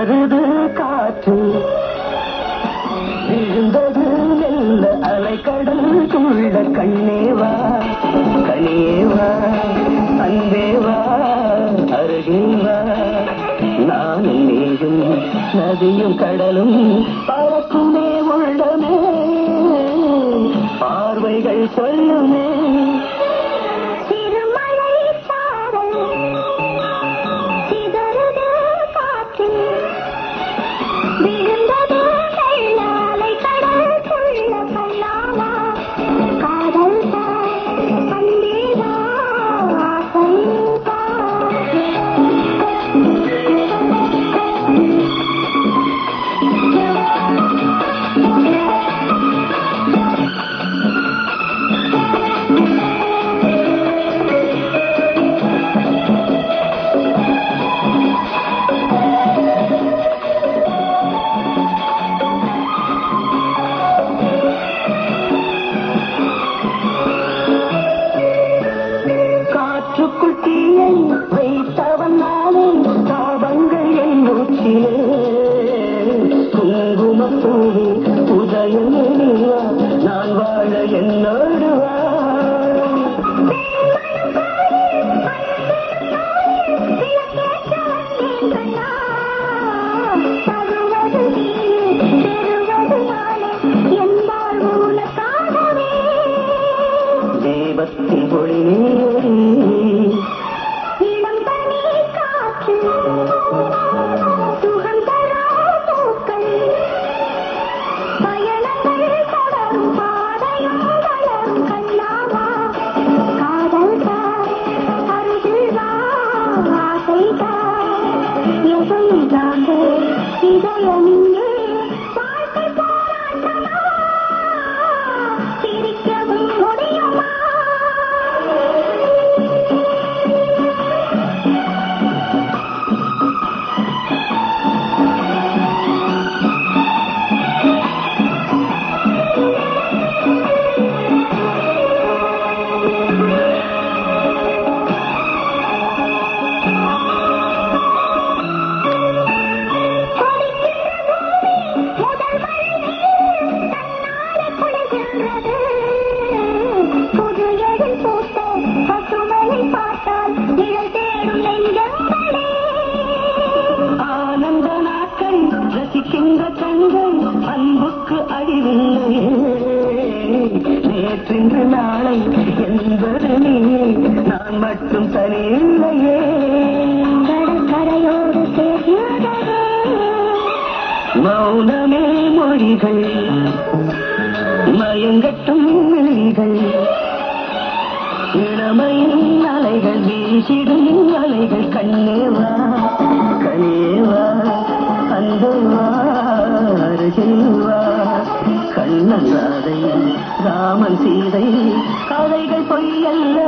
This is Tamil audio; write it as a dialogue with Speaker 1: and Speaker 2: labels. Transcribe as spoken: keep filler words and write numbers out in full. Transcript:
Speaker 1: சிதறுது காற்று விழுந்தது மெல்ல அலைக்கடல் துள்ள கண்ணேவா கனியேவா அன்பேவா அருகேவா நானும் நீயும் நதியும் கடலும் பறக்குமே உள்ளமே பார்வைகள் சொல்லுமே நான் வாழ என்னோடு தேவத்தின் ஒளி ஆனந்த நாட்கள் ரசிக்கின்ற கண்கள் அன்புக்கு அழிவில்லையே நேற்றின்று நாளை என்பது நீ நான் மட்டும் சரியில்லையே கடற்கரையோடு சேர்ந்ததே மௌனமே மொழிகள் மயங்கட்டும் மொழிகள் இளமையின் அலைகள் வீசிடும் அலைகள் கண்ணேவா கனியேவா அன்பேவா அருகேவா கண்ணன் ராதை ராமன் சீதை கதைகள் பொய்யல்ல